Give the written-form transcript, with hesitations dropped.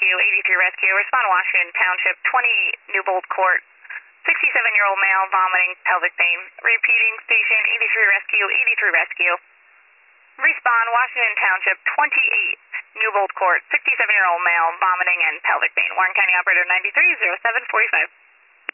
Rescue, 83 Rescue. Respond to Washington Township, 20 Newbold Court. 67-year-old male vomiting, pelvic pain. Repeating station, 83 Rescue, 83 Rescue. Respond Washington Township, 28 Newbold Court. 67-year-old male vomiting and pelvic pain. Warren County Operator 930745.